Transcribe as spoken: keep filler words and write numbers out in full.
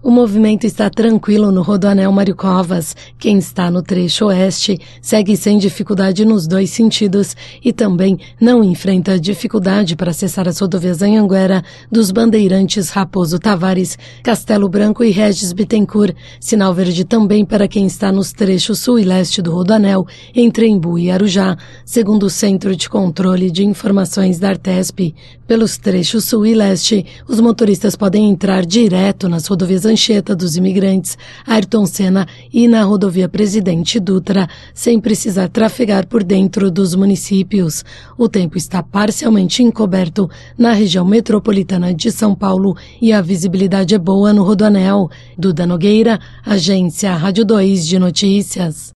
O movimento está tranquilo no Rodoanel Mário Covas. Quem está no trecho oeste segue sem dificuldade nos dois sentidos e também não enfrenta dificuldade para acessar as rodovias Anhanguera, dos Bandeirantes Raposo Tavares, Castelo Branco e Regis Bittencourt. Sinal verde também para quem está nos trechos sul e leste do Rodoanel, entre Embu e Arujá, segundo o Centro de Controle de Informações da Artesp. Pelos trechos sul e leste, os motoristas podem entrar direto nas rodovias Anchieta dos Imigrantes, Ayrton Senna e na rodovia Presidente Dutra, sem precisar trafegar por dentro dos municípios. O tempo está parcialmente encoberto na região metropolitana de São Paulo e a visibilidade é boa no Rodoanel. Duda Nogueira, Agência Rádio dois de Notícias.